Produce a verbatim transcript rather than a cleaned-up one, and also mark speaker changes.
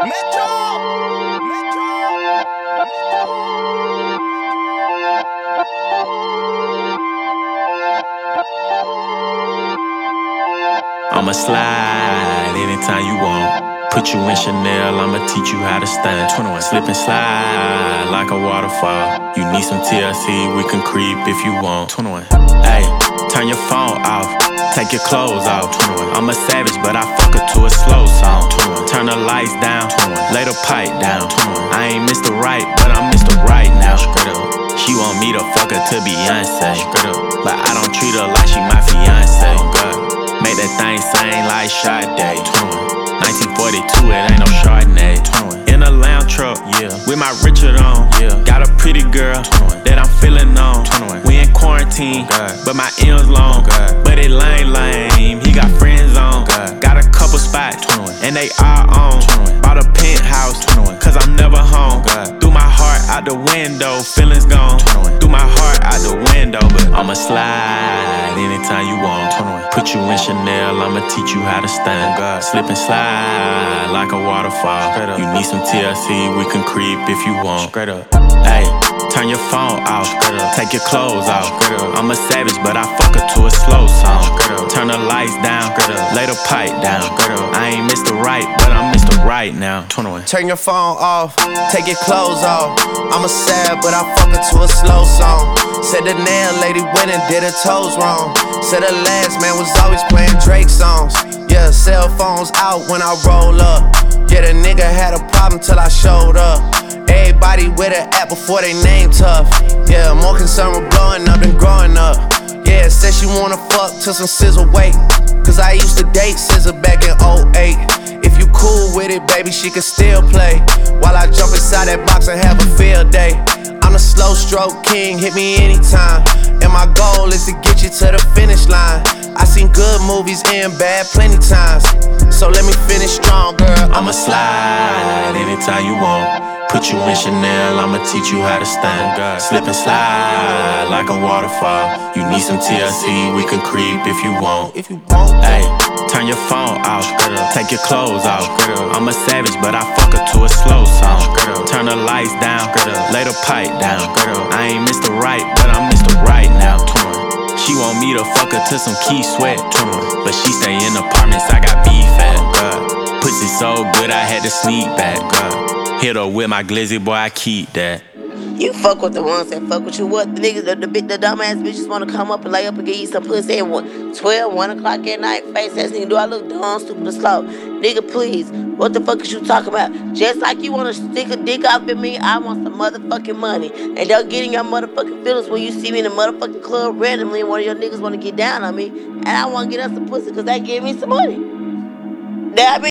Speaker 1: Metro! Metro!
Speaker 2: I'ma slide anytime you want. Put you in Chanel, I'ma teach you how to stand. twenty-one, slip and slide like a waterfall. You need some T L C, we can creep if you want. twenty-one, hey, turn your phone off, take your clothes off. twenty-one, I'm a savage, but I fuck her to a slow song. twenty-one, turn the lights down, twenty-one, lay the pipe down. twenty-one, I ain't Mister Right, but I'm Mister Right now. Straight up, she want me to fuck her to Beyonce. Straight up, but I don't treat her like she my fiance. God, make that thing sing like Sade. nineteen forty-two, it ain't no Chardonnay. In a lounge truck, yeah, with my Richard on. Yeah, got a pretty girl that I'm feeling on. We in quarantine, but my M's long. But it lame, lame. He got friends on. Got a couple spots, and they all on. Bought a penthouse, cause I'm never home. Threw my heart out the window, feelings gone. Threw my heart out the window, but I'ma slide anytime you want. Put you in Chanel, I'ma teach you how to stand. Slip and slide like a waterfall. You need some T L C, we can creep if you want. Straight up, hey, turn your phone off, take your clothes off. I'm a savage, but I fuck her to a slow song. Turn the lights down, lay the pipe down. I ain't Mister Right, but I'm Mister Right now. twenty-one.
Speaker 1: Turn your phone off, take your clothes off. I'm a sad, but I fuck her to a slow song. Said the nail lady went and did her toes wrong. Said the last man was always playing Drake songs. Yeah, cell phones out when I roll up. Yeah, the nigga had a problem till I showed up. Everybody with an app before they name tough. Yeah, more concerned with blowing up than growing up. Yeah, said she wanna fuck till some scissor wait. Cause I used to date scissor back in oh eight. If you cool with it, baby, she can still play. While I jump inside that box and have a field day. I'm the slow stroke king, hit me anytime. And my goal is to get you to the finish line. I seen good movies and bad plenty times. So let me finish strong, girl.
Speaker 2: I'ma slide anytime you want. Put you in Chanel, I'ma teach you how to stand. Slip and slide like a waterfall. You need some T L C, we can creep if you want.
Speaker 1: If you want,
Speaker 2: hey, turn your phone off, take your clothes off. I'm a savage, but I fuck her to a slow song. Turn the lights down, lay the pipe down. I ain't Mister Right, but I'm Mister Right now. She want me to fuck her to some Key Sweat, but she stay in apartments, I got beef at. Pussy so good, I had to sneak back. Hit her with my glizzy, boy, I keep that.
Speaker 3: You fuck with the ones that fuck with you. What the niggas, the, the, the dumbass bitches wanna come up and lay up and give you some pussy at one, twelve, one o'clock at night. Face ass nigga, do I look dumb, stupid, or slow? Nigga, please, what the fuck is you talking about? Just like you wanna stick a dick off at me, I want some motherfucking money. And don't get in your motherfucking feelings when you see me in the motherfucking club randomly and one of your niggas wanna get down on me. And I wanna get us some pussy cause they give me some money. That